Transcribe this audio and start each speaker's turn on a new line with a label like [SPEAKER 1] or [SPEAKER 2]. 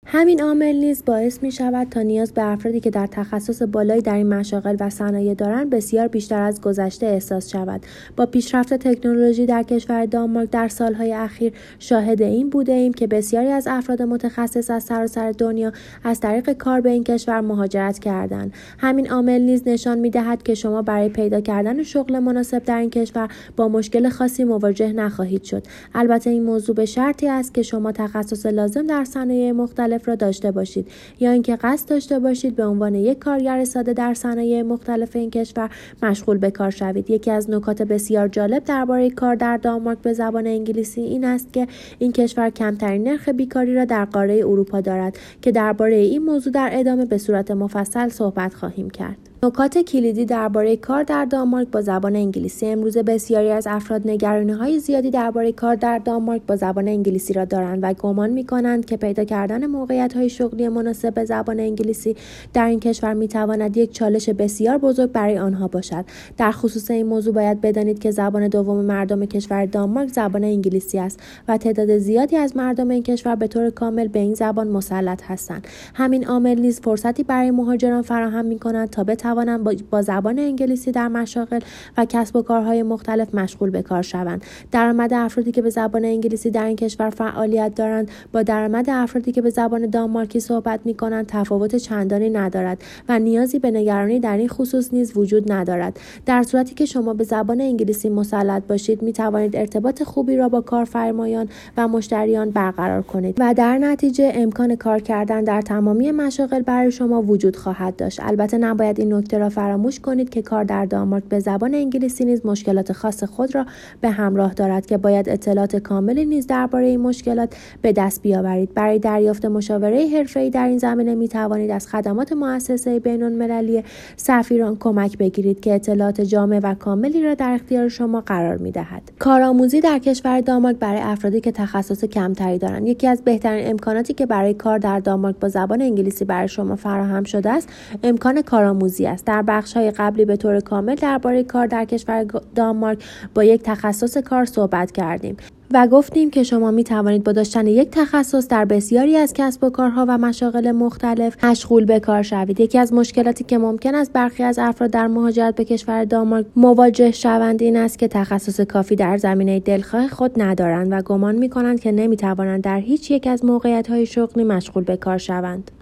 [SPEAKER 1] همین عامل نیز باعث می شود تا نیاز به افرادی که در تخصص بالایی در این مشاغل و صنایع دارند بسیار بیشتر از گذشته احساس شود. با پیشرفت تکنولوژی در کشور دانمارک در سالهای اخیر شاهد این بوده ایم که بسیاری از افراد متخصص از سراسر دنیا از طریق کار به این کشور مهاجرت کردند. همین عامل نیز نشان می دهد که شما برای پیدا کردن شغل مناسب در این کشور با مشکل خاصی مواجه نخواهید شد. البته این موضوع به شرطی است که شما تخصص لازم در صنایع مختلف را داشته باشید یا اینکه قصد داشته باشید به عنوان یک کارگر ساده در صنایع مختلف این کشور مشغول به کار شوید. یکی از نکات بسیار جالب درباره کار در دانمارک به زبان انگلیسی این است که این کشور کمترین نرخ بیکاری را در قاره اروپا دارد که درباره این موضوع در ادامه به صورت مفصل صحبت خواهیم کرد. نکات کلیدی درباره کار در دانمارک با زبان انگلیسی. امروزه بسیاری از افراد نگرانی‌های زیادی درباره کار در دانمارک با زبان انگلیسی را دارند و گمان می‌کنند که پیدا کردن موقعیت‌های شغلی مناسب به زبان انگلیسی در این کشور می‌تواند یک چالش بسیار بزرگ برای آنها باشد. در خصوص این موضوع باید بدانید که زبان دوم مردم کشور دانمارک زبان انگلیسی است و تعداد زیادی از مردم این کشور به طور کامل به این زبان مسلط هستند. همین عامل نیز فرصتی برای مهاجران فراهم می‌کند تا توانند با زبان انگلیسی در مشاغل و کسب و کارهای مختلف مشغول به کار شوند. درآمد افرادی که به زبان انگلیسی در این کشور فعالیت دارند با درآمد افرادی که به زبان دانمارکی صحبت می‌کنند تفاوت چندانی ندارد و نیازی به نگرانی در این خصوص نیز وجود ندارد. در صورتی که شما به زبان انگلیسی مسلط باشید می‌توانید ارتباط خوبی را با کارفرمایان و مشتریان برقرار کنید و در نتیجه امکان کار کردن در تمامی مشاغل برای شما وجود خواهد داشت. البته نباید این نکته را فراموش کنید که کار در دانمارک به زبان انگلیسی نیز مشکلات خاص خود را به همراه دارد که باید اطلاعات کاملی نیز درباره این مشکلات به دست بیاورید. برای دریافت مشاوره حرفه‌ای در این زمینه می توانید از خدمات مؤسسه بین‌المللی سفیران کمک بگیرید که اطلاعات جامع و کاملی را در اختیار شما قرار می دهد. کارآموزی در کشور دانمارک برای افرادی که تخصص کمتری دارند. یکی از بهترین امکاناتی که برای کار در دانمارک با زبان انگلیسی برای شما فراهم شده است امکان کارآموزی است. در بخش‌های قبلی به طور کامل درباره کار در کشور دانمارک با یک تخصص کار صحبت کردیم و گفتیم که شما می توانید با داشتن یک تخصص در بسیاری از کسب و کارها و مشاغل مختلف مشغول به کار شوید. یکی از مشکلاتی که ممکن است برخی از افراد در مهاجرت به کشور دانمارک مواجه شوند این است که تخصص کافی در زمینه دلخواه خود ندارند و گمان می کنند که نمی توانند در هیچ یک از موقعیت‌های شغلی مشغول به کار شوند.